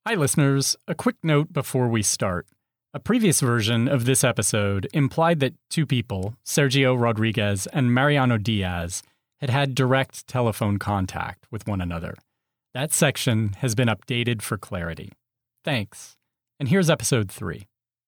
Hi, listeners. A quick note before we start. A previous version of this episode implied that two people, Sergio Rodriguez and Mariano Diaz, had had direct telephone contact with one another. That section has been updated for clarity. Thanks. And here's episode 3.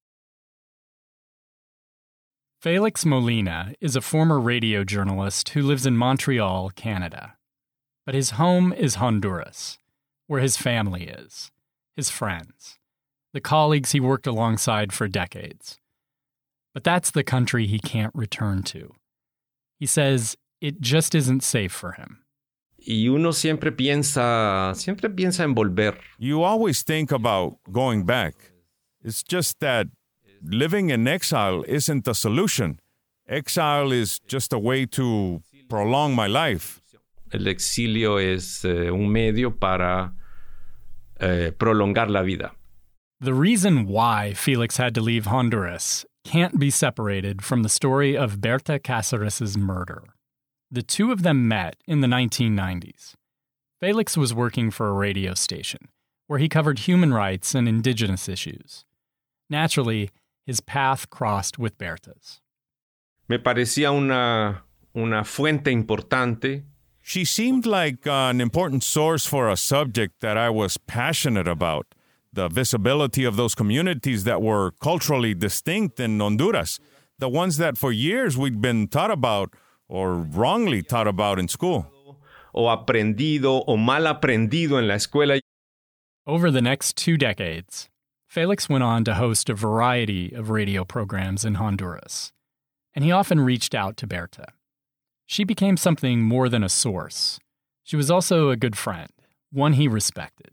Felix Molina is a former radio journalist who lives in Montreal, Canada. But his home is Honduras, where his family is. His friends, the colleagues he worked alongside for decades. But that's the country he can't return to. He says it just isn't safe for him. Y uno siempre piensa en volver. You always think about going back. It's just that living in exile isn't the solution. Exile is just a way to prolong my life. El exilio es un medio para prolongar la vida. The reason why Felix had to leave Honduras can't be separated from the story of Berta Cáceres' murder. The two of them met in the 1990s. Felix was working for a radio station where he covered human rights and indigenous issues. Naturally, his path crossed with Berta's. Me parecía una fuente importante. She seemed like an important source for a subject that I was passionate about, the visibility of those communities that were culturally distinct in Honduras, the ones that for years we'd been taught about or wrongly taught about in school. O aprendido o mal aprendido en la escuela. Over the next 2 decades, Felix went on to host a variety of radio programs in Honduras, and he often reached out to Berta. She became something more than a source. She was also a good friend, one he respected.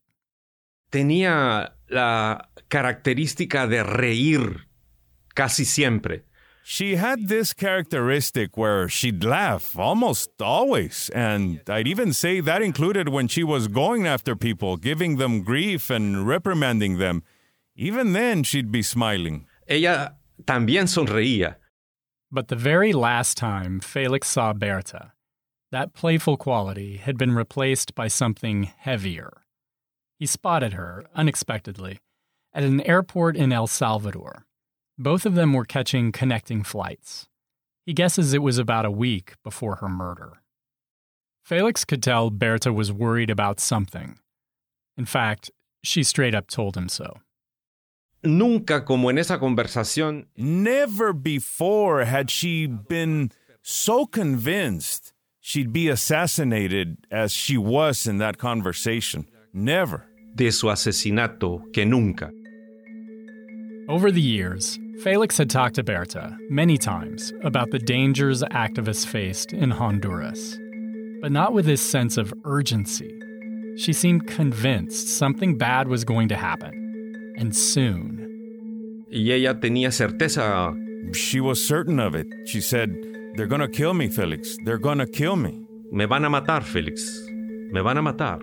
Tenía la característica de reír casi siempre. She had this characteristic where she'd laugh almost always, and I'd even say that included when she was going after people, giving them grief and reprimanding them. Even then, she'd be smiling. Ella también sonreía. But the very last time Felix saw Berta, that playful quality had been replaced by something heavier. He spotted her, unexpectedly, at an airport in El Salvador. Both of them were catching connecting flights. He guesses it was about a week before her murder. Felix could tell Berta was worried about something. In fact, she straight up told him so. Nunca como en esa conversación. Never before had she been so convinced she'd be assassinated as she was in that conversation. Never. De su asesinato que nunca. Over the years, Felix had talked to Berta many times about the dangers activists faced in Honduras, but not with this sense of urgency. She seemed convinced something bad was going to happen. And soon. Y ella tenía certeza. She was certain of it. She said, "They're gonna kill me, Felix. They're gonna kill me." Me van a matar, Felix. Me van a matar.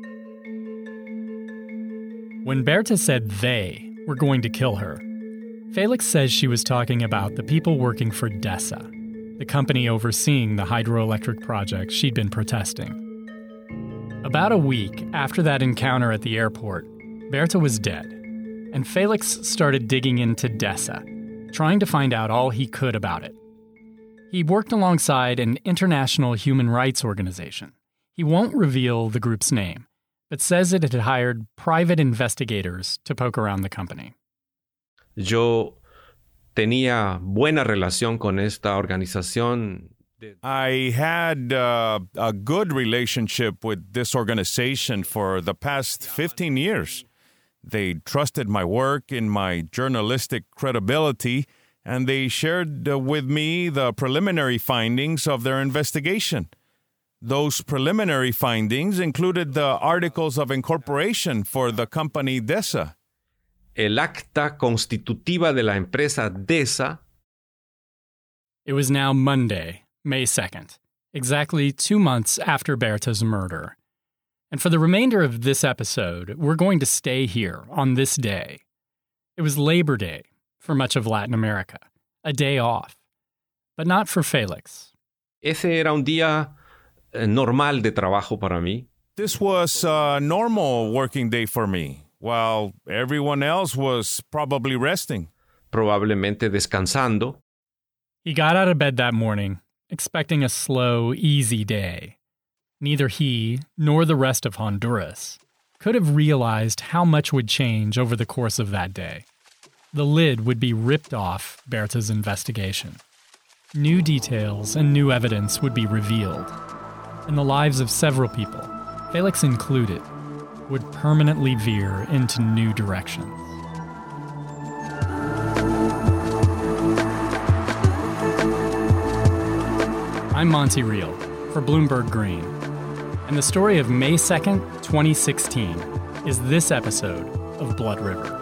When Berta said they were going to kill her, Felix says she was talking about the people working for DESA, the company overseeing the hydroelectric project she'd been protesting. About a week after that encounter at the airport, Berta was dead. And Felix started digging into DESA, trying to find out all he could about it. He worked alongside an international human rights organization. He won't reveal the group's name, but says it had hired private investigators to poke around the company. Yo tenía buena relación con esta organización. I had a good relationship with this organization for the past 15 years. They trusted my work and my journalistic credibility, and they shared with me the preliminary findings of their investigation. Those preliminary findings included the articles of incorporation for the company DESA. El acta constitutiva de la empresa DESA. It was now Monday, May 2nd, exactly 2 months after Berta's murder. And for the remainder of this episode, we're going to stay here on this day. It was Labor Day for much of Latin America, a day off. But not for Felix. Ese era un día normal de trabajo para mí. This was a normal working day for me. while everyone else was probably resting. probablemente descansando. He got out of bed that morning, expecting a slow, easy day. Neither he nor the rest of Honduras could have realized how much would change over the course of that day. The lid would be ripped off Berta's investigation. New details and new evidence would be revealed, and the lives of several people, Felix included, would permanently veer into new directions. I'm Monty Reel for Bloomberg Green, and the story of May 2nd, 2016 is this episode of Blood River.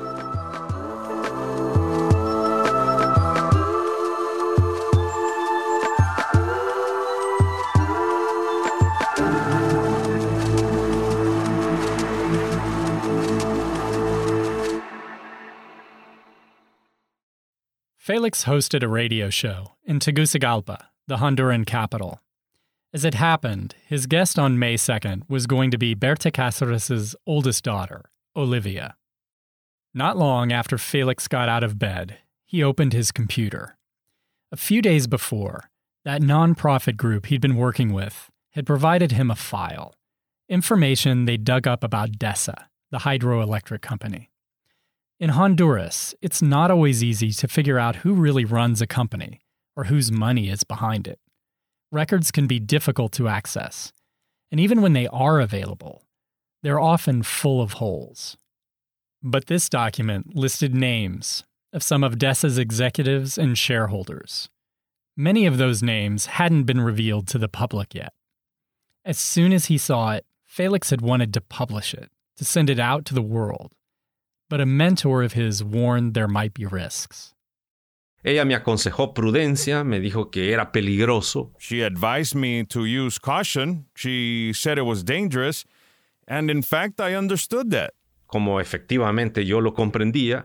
Felix hosted a radio show in Tegucigalpa, the Honduran capital. As it happened, his guest on May 2nd was going to be Berta Cáceres' oldest daughter, Olivia. Not long after Felix got out of bed, he opened his computer. A few days before, that nonprofit group he'd been working with had provided him a file, information they dug up about DESA, the hydroelectric company. In Honduras, it's not always easy to figure out who really runs a company or whose money is behind it. Records can be difficult to access, and even when they are available, they're often full of holes. But this document listed names of some of DESA's executives and shareholders. Many of those names hadn't been revealed to the public yet. As soon as he saw it, Felix had wanted to publish it, to send it out to the world. But a mentor of his warned there might be risks. Ella me aconsejó prudencia, me dijo que era peligroso. She advised me to use caution. She said it was dangerous. And in fact, I understood that. Como efectivamente yo lo comprendía.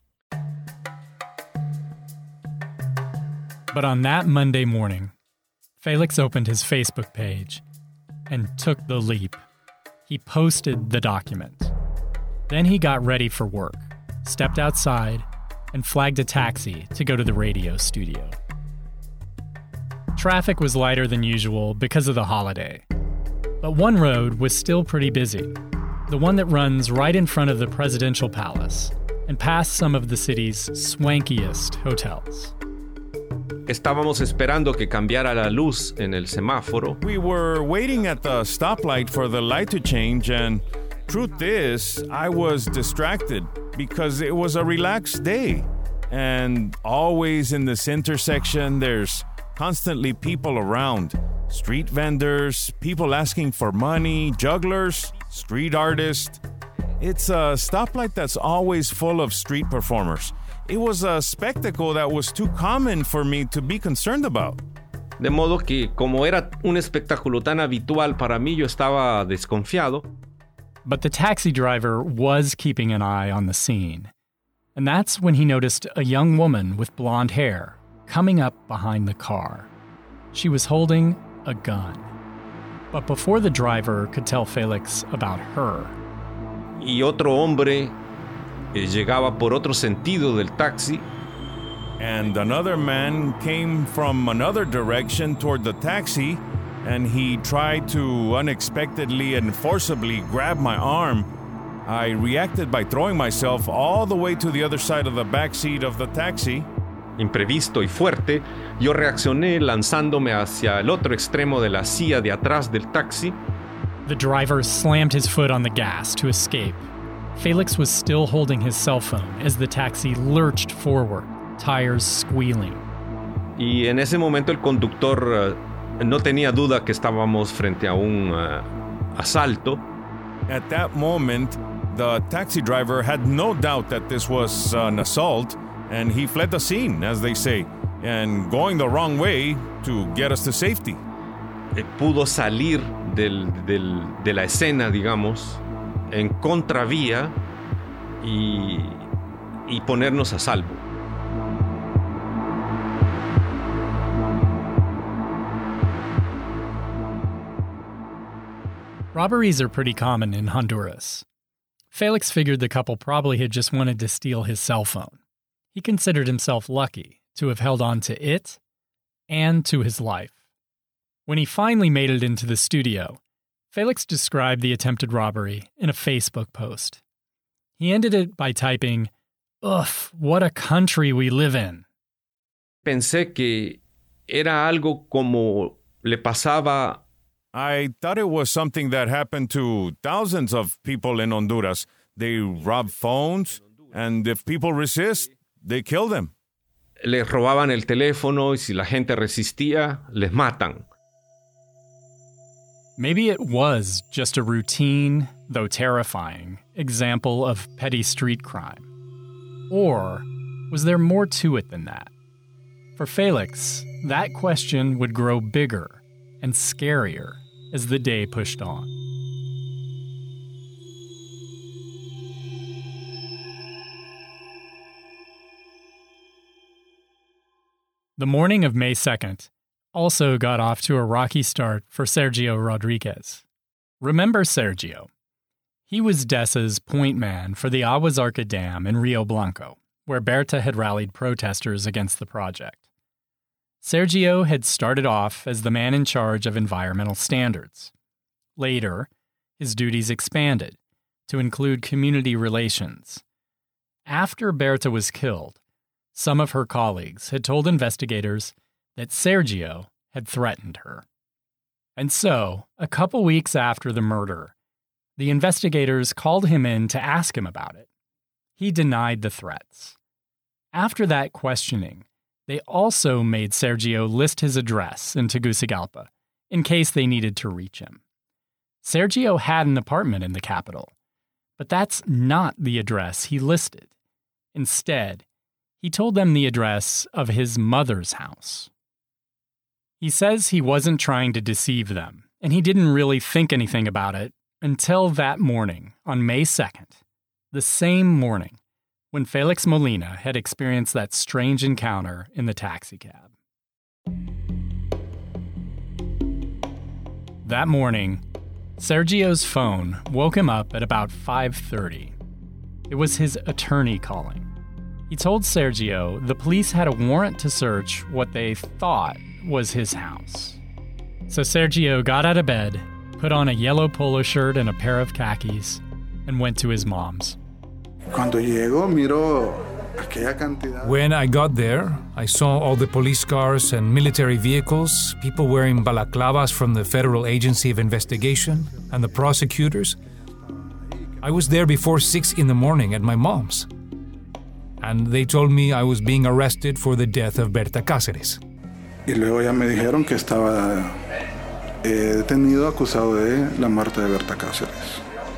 But on that Monday morning, Felix opened his Facebook page and took the leap. He posted the document. Then he got ready for work, stepped outside, and flagged a taxi to go to the radio studio. Traffic was lighter than usual because of the holiday. But one road was still pretty busy, the one that runs right in front of the presidential palace and past some of the city's swankiest hotels. Estábamos esperando que cambiara la luz en el semáforo. We were waiting at the stoplight for the light to change, and truth is, I was distracted because it was a relaxed day. And always in this intersection, there's constantly people around. Street vendors, people asking for money, jugglers, street artists. It's a stoplight that's always full of street performers. It was a spectacle that was too common for me to be concerned about. De modo que, como era un espectáculo tan habitual para mí, yo estaba desconfiado. But the taxi driver was keeping an eye on the scene. And that's when he noticed a young woman with blonde hair coming up behind the car. She was holding a gun. But before the driver could tell Felix about her, Y otro hombre llegaba por otro sentido del taxi. And another man came from another direction toward the taxi, and he tried to unexpectedly and forcibly grab my arm. I reacted by throwing myself all the way to the other side of the back seat of the taxi. Imprevisto y fuerte, yo reaccioné lanzándome hacia el otro extremo de la silla de atrás del taxi. the driver slammed his foot on the gas to escape. Felix was still holding his cell phone as the taxi lurched forward, tires squealing. Y en ese momento el conductor no tenía duda que estábamos frente a un asalto. At that moment, the taxi driver had no doubt that this was an assault, and he fled the scene, as they say, and going the wrong way to get us to safety. Pudo salir de la escena, digamos, en contravía y ponernos a salvo. Robberies are pretty common in Honduras. Felix figured the couple probably had just wanted to steal his cell phone. He considered himself lucky to have held on to it and to his life. When he finally made it into the studio, Felix described the attempted robbery in a Facebook post. He ended it by typing, "Ugh, what a country we live in." Pensé que era algo como le pasaba. I thought it was something that happened to thousands of people in Honduras. They rob phones, and if people resist, they kill them. Les robaban el teléfono y si la gente resistía, les matan. Maybe it was just a routine, though terrifying, example of petty street crime. Or was there more to it than that? For Felix, that question would grow bigger and scarier as the day pushed on. The morning of May 2nd also got off to a rocky start for Sergio Rodriguez. Remember Sergio? He was Desa's point man for the Aguas Arca Dam in Rio Blanco, where Berta had rallied protesters against the project. Sergio had started off as the man in charge of environmental standards. Later, his duties expanded to include community relations. After Berta was killed, some of her colleagues had told investigators that Sergio had threatened her. And so, a couple weeks after the murder, the investigators called him in to ask him about it. He denied the threats. After that questioning, they also made Sergio list his address in Tegucigalpa in case they needed to reach him. Sergio had an apartment in the capital, but that's not the address he listed. Instead, he told them the address of his mother's house. He says he wasn't trying to deceive them, and he didn't really think anything about it until that morning, on May 2nd, the same morning when Felix Molina had experienced that strange encounter in the taxicab. That morning, Sergio's phone woke him up at about 5:30. It was his attorney calling. He told Sergio the police had a warrant to search what they thought was his house. So Sergio got out of bed, put on a yellow polo shirt and a pair of khakis, and went to his mom's. When I got there, I saw all the police cars and military vehicles, people wearing balaclavas from the Federal Agency of Investigation, and the prosecutors. I was there before 6 in the morning at my mom's. And they told me I was being arrested for the death of Berta Cáceres. Y luego ya me dijeron que estaba detenido acusado de la muerte de Berta Cáceres.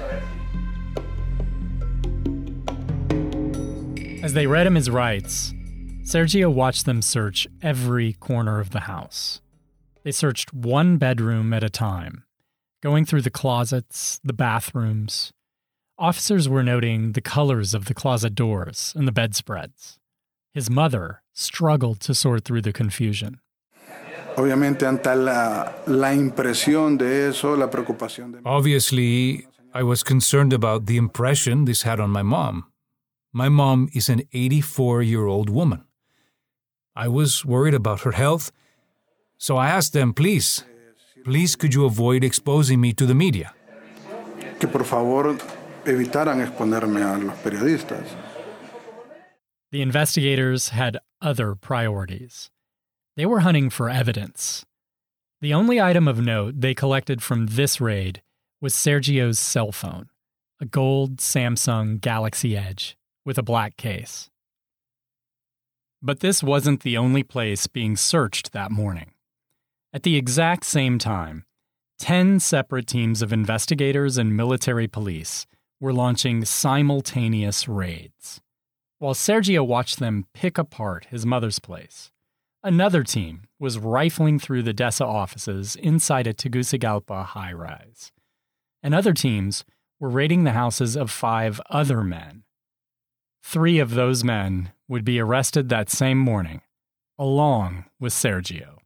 As they read him his rights, Sergio watched them search every corner of the house. They searched one bedroom at a time, going through the closets, the bathrooms. Officers were noting the colors of the closet doors and the bedspreads. His mother struggled to sort through the confusion. Obviamente, ante la impresión de eso, la preocupación de... Obviously, I was concerned about the impression this had on my mom. My mom is an 84-year-old woman. I was worried about her health, so I asked them, please could you avoid exposing me to the media? Que por favor evitaran exponerme a los periodistas. The investigators had other priorities. They were hunting for evidence. The only item of note they collected from this raid was Sergio's cell phone, a gold Samsung Galaxy Edge with a black case. But this wasn't the only place being searched that morning. At the exact same time, 10 separate teams of investigators and military police were launching simultaneous raids. While Sergio watched them pick apart his mother's place, another team was rifling through the DESA offices inside a Tegucigalpa high-rise. And other teams were raiding the houses of 5 other men. 3 of those men would be arrested that same morning, along with Sergio.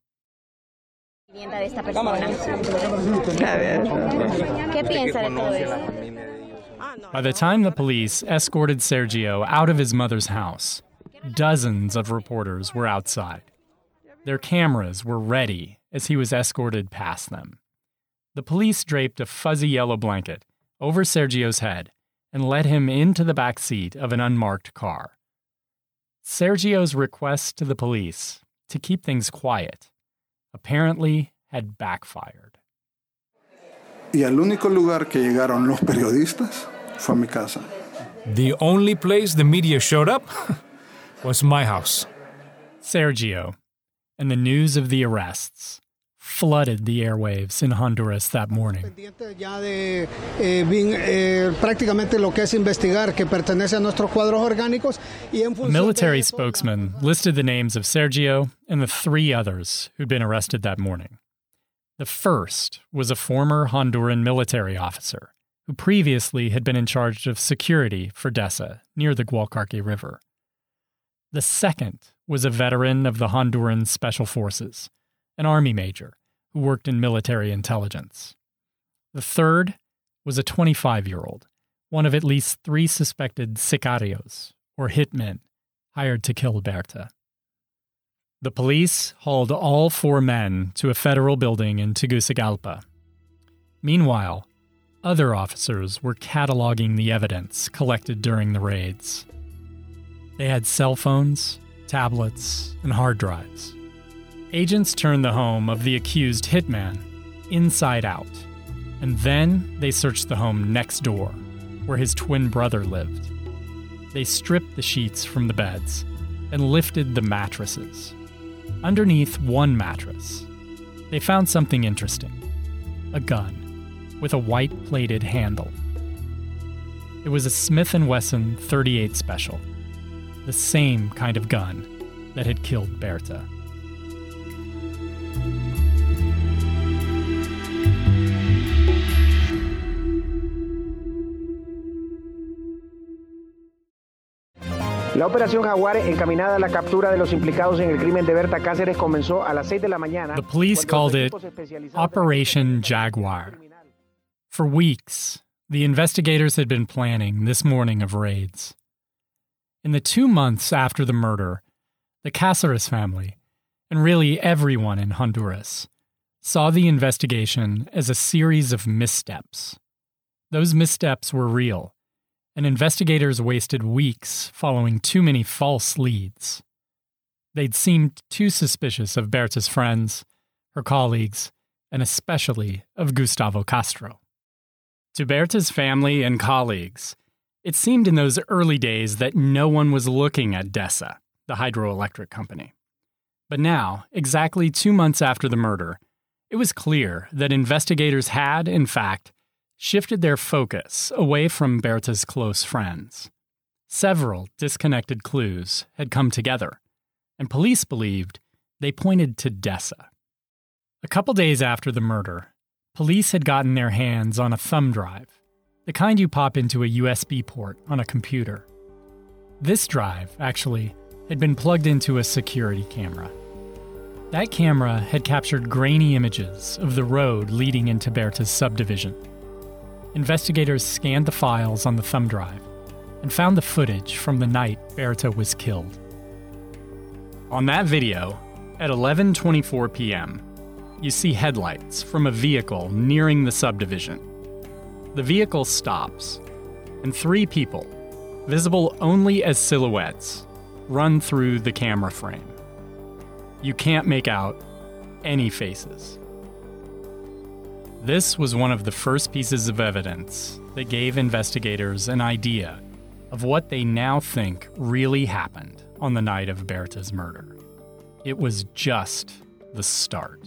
¿Qué piensa de todo eso? By the time the police escorted Sergio out of his mother's house, dozens of reporters were outside. Their cameras were ready as he was escorted past them. The police draped a fuzzy yellow blanket over Sergio's head and led him into the back seat of an unmarked car. Sergio's request to the police to keep things quiet apparently had backfired. Y al único lugar que llegaron los periodistas fue a mi casa. The only place the media showed up was my house. Sergio and the news of the arrests flooded the airwaves in Honduras that morning. A military spokesman listed the names of Sergio and the 3 others who'd been arrested that morning. The first was a former Honduran military officer who previously had been in charge of security for Dessa near the Gualcarque River. The second was a veteran of the Honduran Special Forces, an army major who worked in military intelligence. The third was a 25-year-old, one of at least 3 suspected sicarios, or hitmen, hired to kill Berta. The police hauled all 4 men to a federal building in Tegucigalpa. Meanwhile, other officers were cataloging the evidence collected during the raids. They had cell phones, tablets, and hard drives. Agents turned the home of the accused hitman inside out, and then they searched the home next door, where his twin brother lived. They stripped the sheets from the beds and lifted the mattresses. Underneath one mattress, they found something interesting: a gun with a white-plated handle. It was a Smith & Wesson .38 Special, the same kind of gun that had killed Berta. La operación Jaguar, encaminada a la captura de los implicados en el crimen de Berta Cáceres, comenzó a las 6 de la mañana. The police called it Operation Jaguar. For weeks, the investigators had been planning this morning of raids. In the 2 months after the murder, the Cáceres family, and really everyone in Honduras, saw the investigation as a series of missteps. Those missteps were real, and investigators wasted weeks following too many false leads. They'd seemed too suspicious of Berta's friends, her colleagues, and especially of Gustavo Castro. To Berta's family and colleagues, it seemed in those early days that no one was looking at Dessa, the hydroelectric company. But now, exactly 2 months after the murder, it was clear that investigators had, in fact, shifted their focus away from Berta's close friends. Several disconnected clues had come together, and police believed they pointed to Dessa. A couple days after the murder, police had gotten their hands on a thumb drive, the kind you pop into a USB port on a computer. This drive, actually, had been plugged into a security camera. That camera had captured grainy images of the road leading into Berta's subdivision. Investigators scanned the files on the thumb drive and found the footage from the night Berta was killed. On that video, at 11:24 p.m., you see headlights from a vehicle nearing the subdivision. The vehicle stops, and 3 people, visible only as silhouettes, run through the camera frame. You can't make out any faces. This was one of the first pieces of evidence that gave investigators an idea of what they now think really happened on the night of Berta's murder. It was just the start.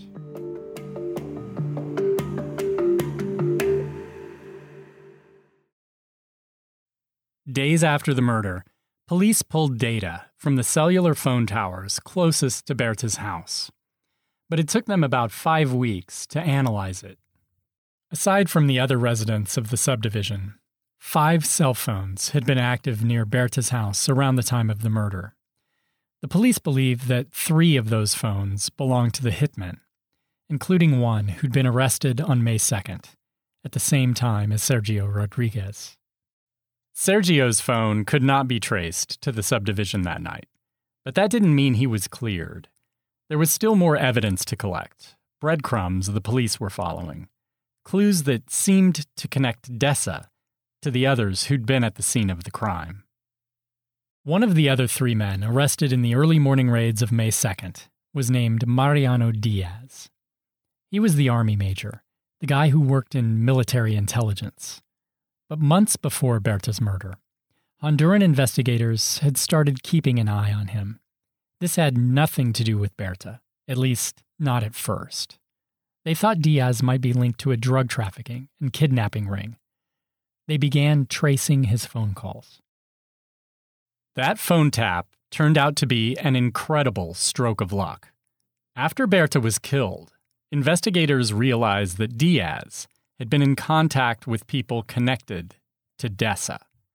Days after the murder, police pulled data from the cellular phone towers closest to Berta's house. But it took them about 5 weeks to analyze it. Aside from the other residents of the subdivision, 5 cell phones had been active near Berta's house around the time of the murder. The police believed that 3 of those phones belonged to the hitmen, including one who'd been arrested on May 2nd, at the same time as Sergio Rodriguez. Sergio's phone could not be traced to the subdivision that night, but that didn't mean he was cleared. There was still more evidence to collect, breadcrumbs the police were following, clues that seemed to connect Dessa to the others who'd been at the scene of the crime. One of the other 3 men arrested in the early morning raids of May 2nd was named Mariano Diaz. He was the army major, the guy who worked in military intelligence. But months before Berta's murder, Honduran investigators had started keeping an eye on him. This had nothing to do with Berta, at least not at first. They thought Diaz might be linked to a drug trafficking and kidnapping ring. They began tracing his phone calls. That phone tap turned out to be an incredible stroke of luck. After Berta was killed, investigators realized that Diaz had been in contact with people connected to Dessa.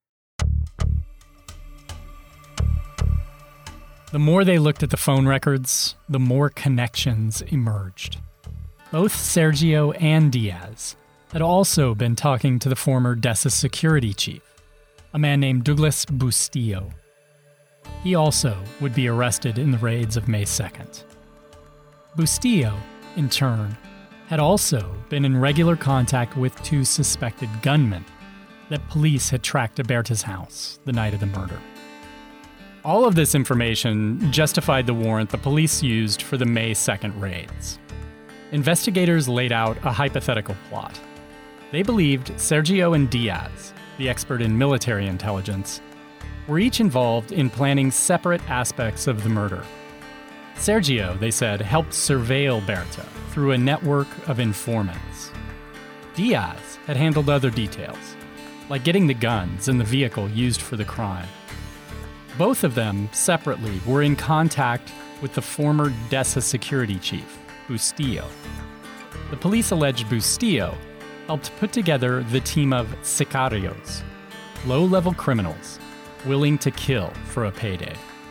The more they looked at the phone records, the more connections emerged. Both Sergio and Diaz had also been talking to the former Dessa security chief, a man named Douglas Bustillo. He also would be arrested in the raids of May 2nd. Bustillo, in turn, had also been in regular contact with 2 suspected gunmen that police had tracked to Berta's house the night of the murder. All of this information justified the warrant the police used for the May 2nd raids. Investigators laid out a hypothetical plot. They believed Sergio and Diaz, the expert in military intelligence, were each involved in planning separate aspects of the murder. Sergio, they said, helped surveil Berta through a network of informants. Diaz had handled other details, like getting the guns and the vehicle used for the crime. Both of them, separately, were in contact with the former Dessa security chief, Bustillo. The police alleged Bustillo helped put together the team of sicarios, low-level criminals willing to kill for a payday.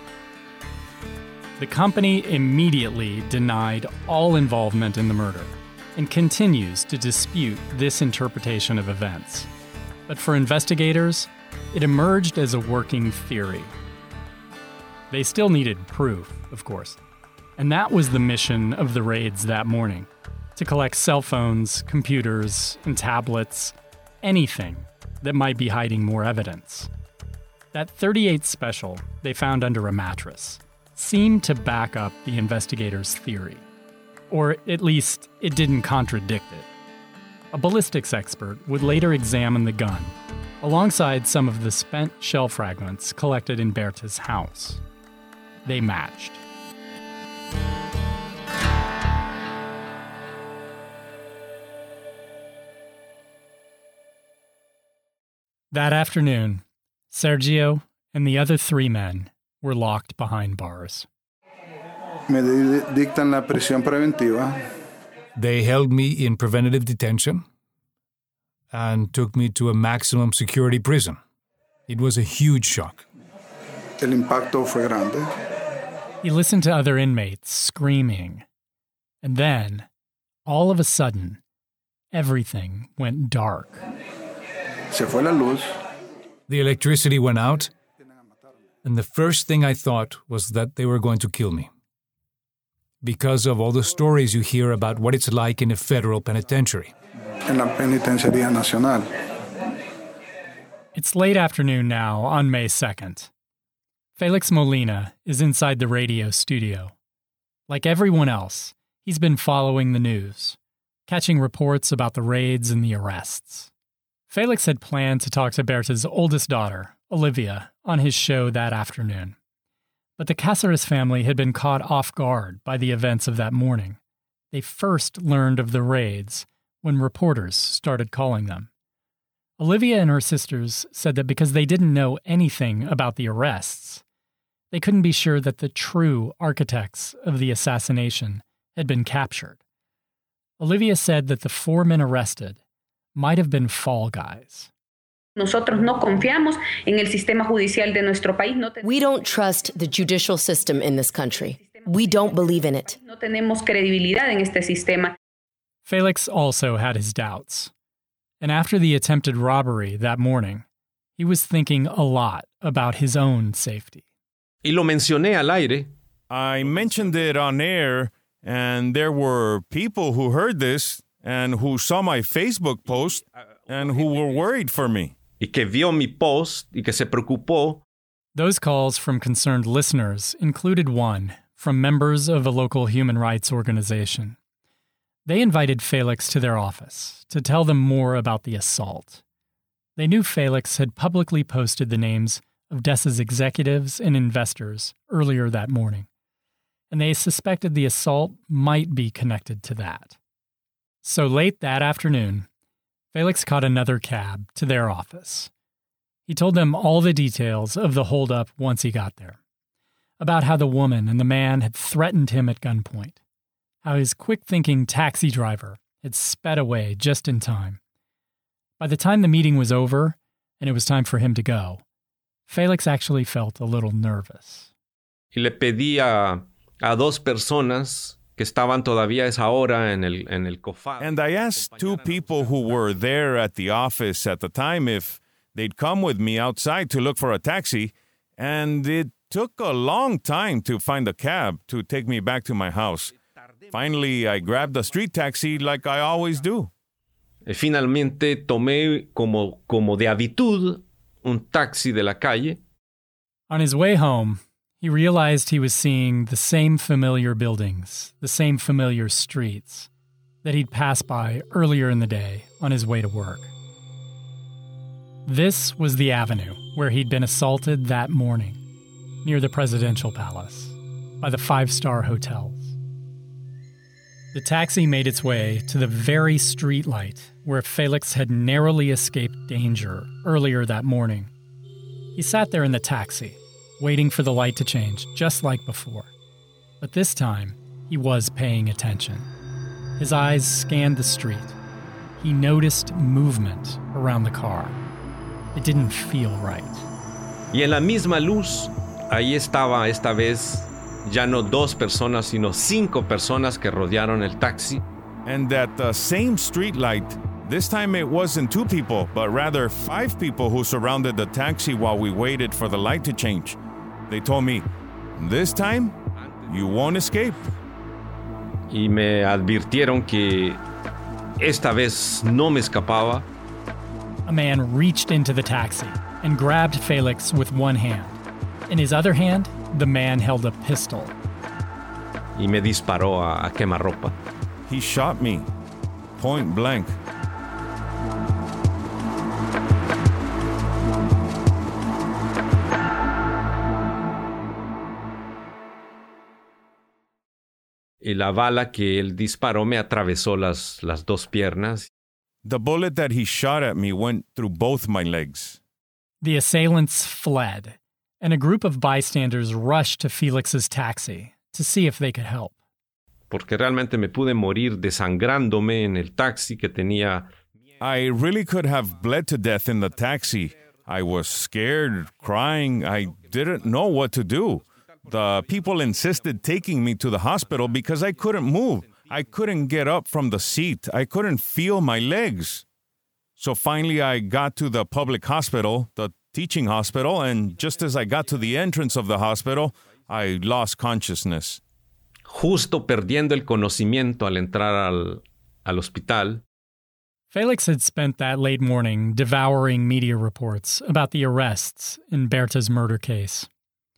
The company immediately denied all involvement in the murder and continues to dispute this interpretation of events. But for investigators, it emerged as a working theory. They still needed proof, of course, and that was the mission of the raids that morning, to collect cell phones, computers, and tablets, anything that might be hiding more evidence. That .38 special they found under a mattress seemed to back up the investigators' theory. Or at least, it didn't contradict it. A ballistics expert would later examine the gun, alongside some of the spent shell fragments collected in Berta's house. They matched. That afternoon, Sergio and the other 3 men were locked behind bars. Me dictan la prisión preventiva. They held me in preventative detention and took me to a maximum security prison. It was a huge shock. El impacto fue grande. He listened to other inmates screaming. And then, all of a sudden, everything went dark. Se fue la luz. The electricity went out, and the first thing I thought was that they were going to kill me. Because of all the stories you hear about what it's like in a federal penitentiary. En la Penitenciaría Nacional. It's late afternoon now on May 2nd. Felix Molina is inside the radio studio. Like everyone else, he's been following the news, catching reports about the raids and the arrests. Felix had planned to talk to Berta's oldest daughter, Olivia, on his show that afternoon. But the Cáceres family had been caught off guard by the events of that morning. They first learned of the raids when reporters started calling them. Olivia and her sisters said that because they didn't know anything about the arrests, they couldn't be sure that the true architects of the assassination had been captured. Olivia said that the 4 men arrested might have been fall guys. Nosotros no confiamos en el sistema judicial de nuestro país. We don't trust the judicial system in this country. We don't believe in it. No tenemos credibilidad en este sistema. Felix also had his doubts. And after the attempted robbery that morning, He was thinking a lot about his own safety. Y lo mencioné al aire. I mentioned it on air, and there were people who heard this and who saw my Facebook post and who were worried for me. Y que vio mi post y que se preocupó. Those calls from concerned listeners included one from members of a local human rights organization. They invited Felix to their office to tell them more about the assault. They knew Felix had publicly posted the names of DESA's executives and investors earlier that morning, and they suspected the assault might be connected to that. So late that afternoon, Felix caught another cab to their office. He told them all the details of the holdup once he got there, about how the woman and the man had threatened him at gunpoint, how his quick-thinking taxi driver had sped away just in time. By the time the meeting was over and it was time for him to go, Felix actually felt a little nervous. Y le pedí a dos personas que estaban todavía a esa hora en el COFAD. And I asked two people who were there at the office at the time if they'd come with me outside to look for a taxi, and it took a long time to find a cab to take me back to my house. Finally, I grabbed a street taxi like I always do. Finalmente tomé como de habitud un taxi de la calle. On his way home, he realized he was seeing the same familiar buildings, the same familiar streets that he'd passed by earlier in the day on his way to work. This was the avenue where he'd been assaulted that morning, near the presidential palace, by the five-star hotels. The taxi made its way to the very streetlight where Felix had narrowly escaped danger earlier that morning. He sat there in the taxi, waiting for the light to change, just like before. But this time, he was paying attention. His eyes scanned the street. He noticed movement around the car. It didn't feel right. Y en la misma luz, ahí estaba esta vez ya no dos personas, sino 5 personas que rodearon el taxi. And at the same streetlight, this time it wasn't 2 people, but rather 5 people who surrounded the taxi while we waited for the light to change. They told me, this time, you won't escape. Y me advirtieron que esta vez no me escapaba. A man reached into the taxi and grabbed Felix with one hand. In his other hand, the man held a pistol. Y me disparó a quemarropa. He shot me, point blank. Y la bala que él disparó me atravesó las 2 piernas. The bullet that he shot at me went through both my legs. The assailants fled, and a group of bystanders rushed to Felix's taxi to see if they could help. Porque realmente me pude morir desangrándome en el taxi que tenía. I really could have bled to death in the taxi. I was scared, crying. I didn't know what to do. The people insisted taking me to the hospital because I couldn't move. I couldn't get up from the seat. I couldn't feel my legs. So finally I got to the public hospital, the teaching hospital, and just as I got to the entrance of the hospital, I lost consciousness. Justo perdiendo el conocimiento al entrar al hospital. Felix had spent that late morning devouring media reports about the arrests in Berta's murder case.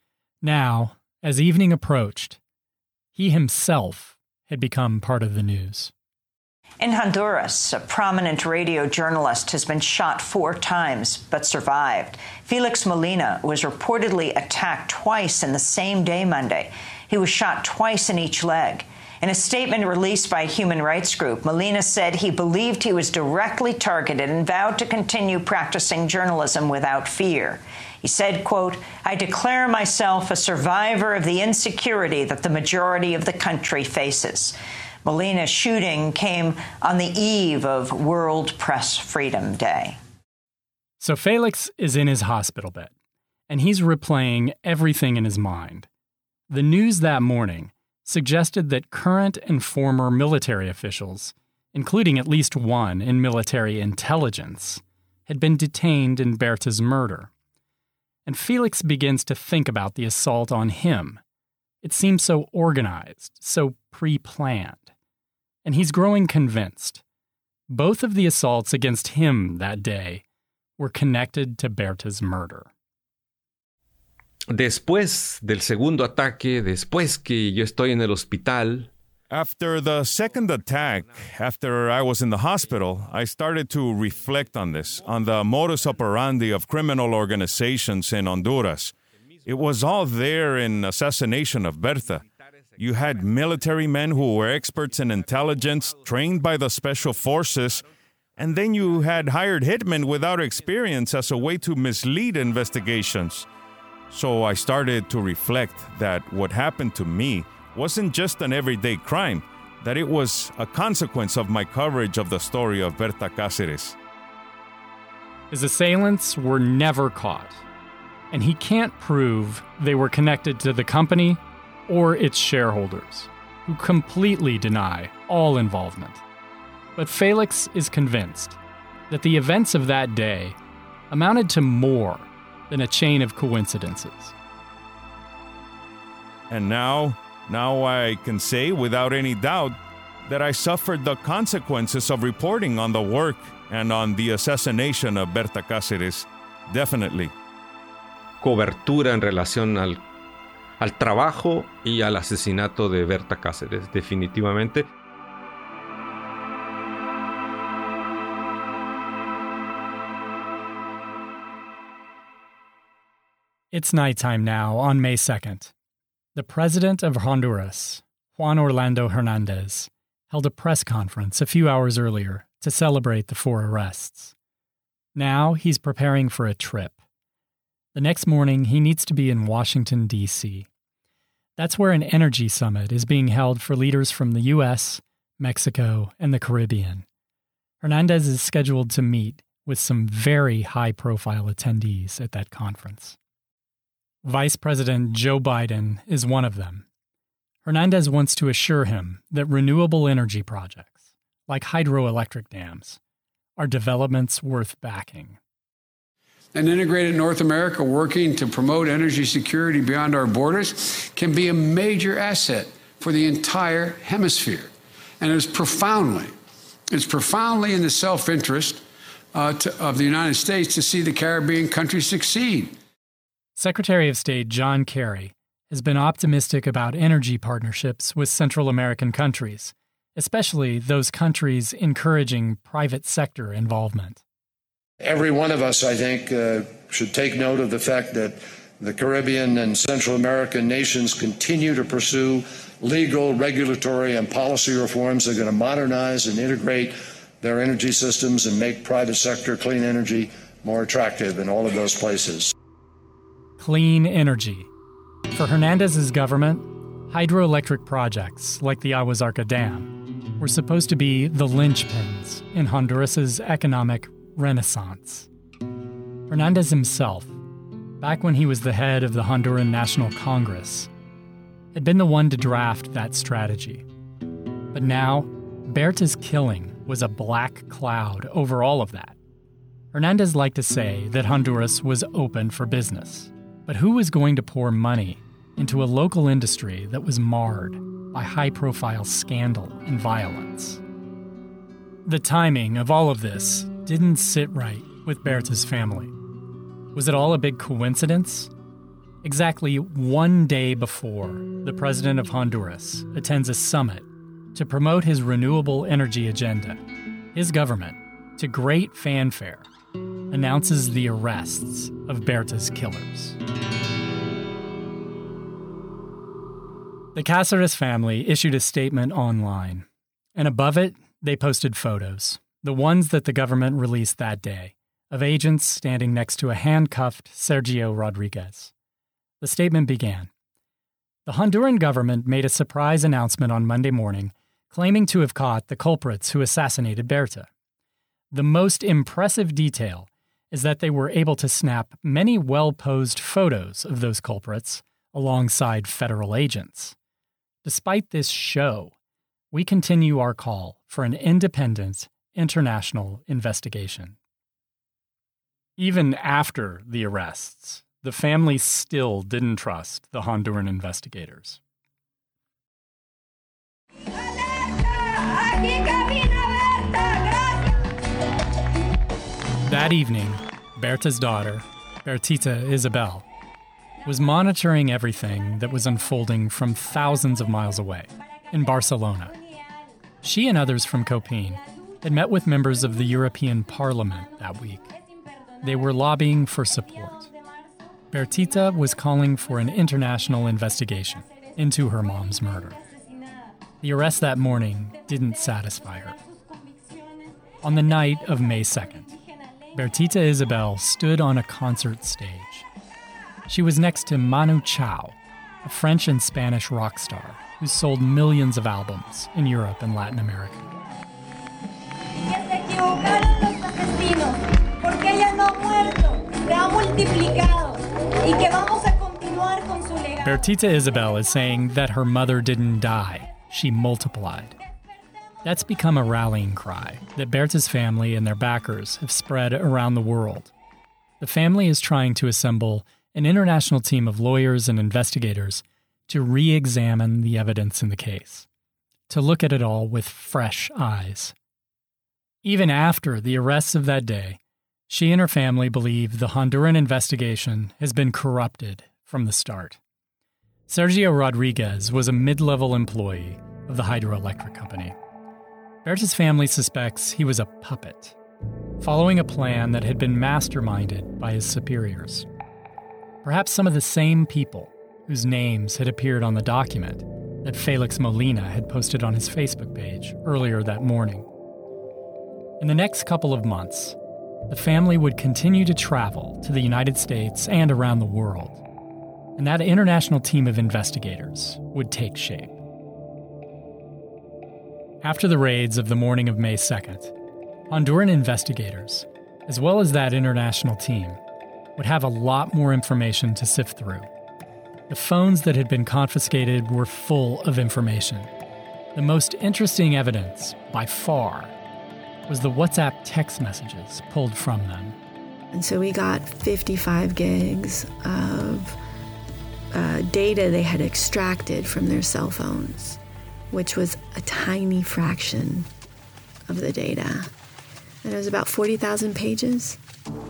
Now, as evening approached, he himself had become part of the news. In Honduras, a prominent radio journalist has been shot 4 times but survived. Felix Molina was reportedly attacked twice in the same day Monday. He was shot twice in each leg. In a statement released by a human rights group, Molina said he believed he was directly targeted and vowed to continue practicing journalism without fear. He said, quote, "I declare myself a survivor of the insecurity that the majority of the country faces." Molina's shooting came on the eve of World Press Freedom Day. So Felix is in his hospital bed, and he's replaying everything in his mind. The news that morning suggested that current and former military officials, including at least one in military intelligence, had been detained in Berta's murder. And Felix begins to think about the assault on him. It seems so organized, so pre-planned. And he's growing convinced. Both of the assaults against him that day were connected to Berta's murder. Después del segundo ataque, después que yo estoy en el hospital, after the second attack, after I was in the hospital, I started to reflect on this, on the modus operandi of criminal organizations in Honduras. It was all there in assassination of Berta. You had military men who were experts in intelligence, trained by the special forces, and then you had hired hitmen without experience as a way to mislead investigations. So I started to reflect that what happened to me wasn't just an everyday crime, that it was a consequence of my coverage of the story of Berta Cáceres. His assailants were never caught, and he can't prove they were connected to the company or its shareholders, who completely deny all involvement. But Felix is convinced that the events of that day amounted to more than a chain of coincidences. And now I can say without any doubt that I suffered the consequences of reporting on the work and on the assassination of Berta Cáceres. Definitely. Cobertura en relación al trabajo y al asesinato de Berta Cáceres, definitivamente. It's nighttime now on May 2nd. The president of Honduras, Juan Orlando Hernández, held a press conference a few hours earlier to celebrate the 4 arrests. Now he's preparing for a trip. The next morning, he needs to be in Washington, D.C. That's where an energy summit is being held for leaders from the U.S., Mexico, and the Caribbean. Hernández is scheduled to meet with some very high-profile attendees at that conference. Vice President Joe Biden is one of them. Hernández wants to assure him that renewable energy projects, like hydroelectric dams, are developments worth backing. An integrated North America working to promote energy security beyond our borders can be a major asset for the entire hemisphere. And it's profoundly in the self-interest of the United States to see the Caribbean countries succeed. Secretary of State John Kerry has been optimistic about energy partnerships with Central American countries, especially those countries encouraging private sector involvement. Every one of us, I think, should take note of the fact that the Caribbean and Central American nations continue to pursue legal, regulatory, and policy reforms that are going to modernize and integrate their energy systems and make private sector clean energy more attractive in all of those places. Clean energy. For Hernández's government, hydroelectric projects like the Aguas Arca Dam were supposed to be the linchpins in Honduras's economic renaissance. Hernández himself, back when he was the head of the Honduran National Congress, had been the one to draft that strategy. But now, Berta's killing was a black cloud over all of that. Hernández liked to say that Honduras was open for business. But who was going to pour money into a local industry that was marred by high-profile scandal and violence? The timing of all of this didn't sit right with Berta's family. Was it all a big coincidence? Exactly one day before the president of Honduras attends a summit to promote his renewable energy agenda, his government, to great fanfare, announces the arrests of Berta's killers. The Cáceres family issued a statement online, and above it, they posted photos, the ones that the government released that day, of agents standing next to a handcuffed Sergio Rodriguez. The statement began, "The Honduran government made a surprise announcement on Monday morning, claiming to have caught the culprits who assassinated Berta. The most impressive detail is that they were able to snap many well-posed photos of those culprits alongside federal agents. Despite this show, we continue our call for an independent, international investigation." Even after the arrests, the family still didn't trust the Honduran investigators. That evening, Berta's daughter, Bertita Isabel, was monitoring everything that was unfolding from thousands of miles away in Barcelona. She and others from Copín had met with members of the European Parliament that week. They were lobbying for support. Bertita was calling for an international investigation into her mom's murder. The arrest that morning didn't satisfy her. On the night of May 2nd, Bertita Isabel stood on a concert stage. She was next to Manu Chao, a French and Spanish rock star who sold millions of albums in Europe and Latin America. Bertita Isabel is saying that her mother didn't die, she multiplied. That's become a rallying cry that Berta's family and their backers have spread around the world. The family is trying to assemble an international team of lawyers and investigators to re-examine the evidence in the case, to look at it all with fresh eyes. Even after the arrests of that day, she and her family believe the Honduran investigation has been corrupted from the start. Sergio Rodriguez was a mid-level employee of the hydroelectric company. Berta's family suspects he was a puppet, following a plan that had been masterminded by his superiors. Perhaps some of the same people whose names had appeared on the document that Felix Molina had posted on his Facebook page earlier that morning. In the next couple of months, the family would continue to travel to the United States and around the world, and that international team of investigators would take shape. After the raids of the morning of May 2nd, Honduran investigators, as well as that international team, would have a lot more information to sift through. The phones that had been confiscated were full of information. The most interesting evidence, by far, was the WhatsApp text messages pulled from them. And so we got 55 gigs of data they had extracted from their cell phones, which was a tiny fraction of the data. And it was about 40,000 pages.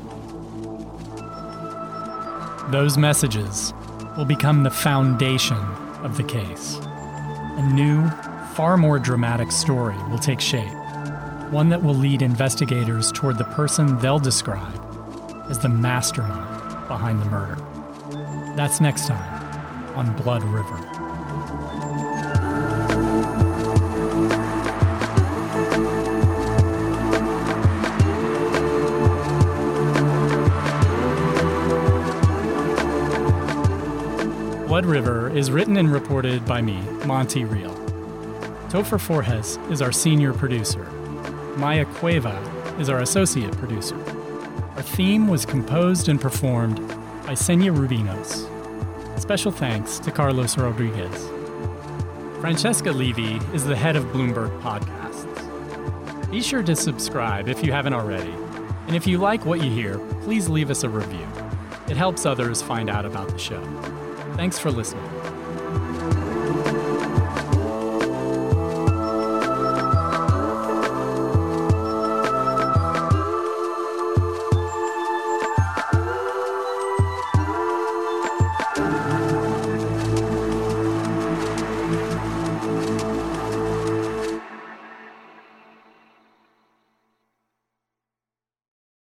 Those messages will become the foundation of the case. A new, far more dramatic story will take shape, one that will lead investigators toward the person they'll describe as the mastermind behind the murder. That's next time on Blood River. Blood River is written and reported by me, Monty Real. Topher Forjes is our senior producer. Maya Cueva is our associate producer. Our theme was composed and performed by Senya Rubinos. Special thanks to Carlos Rodriguez. Francesca Levy is the head of Bloomberg Podcasts. Be sure to subscribe if you haven't already. And if you like what you hear, please leave us a review. It helps others find out about the show. Thanks for listening.